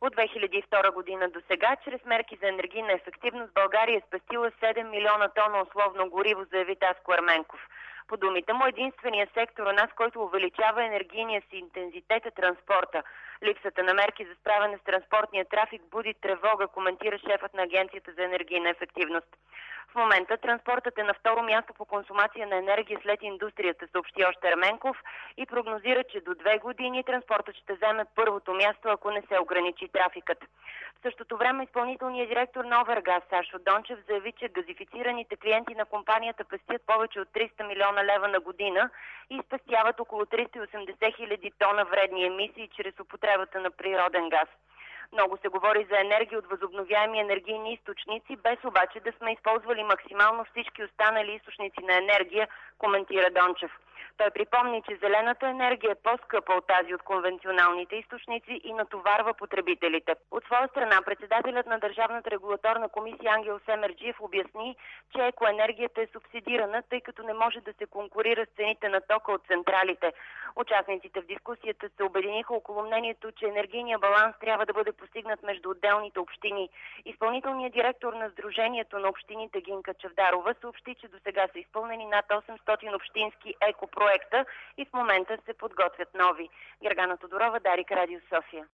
От 2002 година до сега, чрез мерки за енергийна ефективност, България е спестила 7 милиона тона условно гориво, заяви Таско Ерменков. По думите му, единственият сектор у нас, който увеличава енергийния си интензитет, е транспорта. Липсата на мерки за справяне с транспортния трафик буди тревога, коментира шефът на Агенцията за енергийна ефективност. В момента транспортът е на второ място по консумация на енергия след индустрията, съобщи още Ерменков, и прогнозира, че до 2 години транспортът ще вземе първото място, ако не се ограничи трафикът. В същото време изпълнителният директор на Овергаз Сашо Дончев заяви, че газифицираните клиенти на компанията пестят повече от 300 милиона лева на година и спестяват около 380 хиляди тона вредни емисии чрез употребата на природен газ. Много се говори за енергия от възобновяеми енергийни източници, без обаче да сме използвали максимално всички останали източници на енергия, коментира Дончев. Той припомни, че зелената енергия е по-скъпа от тази от конвенционалните източници и натоварва потребителите. От своя страна, председателят на Държавната регулаторна комисия Ангел Семерджиев обясни, че екоенергията е субсидирана, тъй като не може да се конкурира с цените на тока от централите. Участниците в дискусията се обединиха около мнението, че енергийният баланс трябва да бъде постигнат между отделните общини. Изпълнителният директор на Сдружението на общините Гинка Чавдарова съобщи, че досега са изпълнени над 800 общински екопроекта и в момента се подготвят нови. Гергана Тодорова, Дарик, Радио София.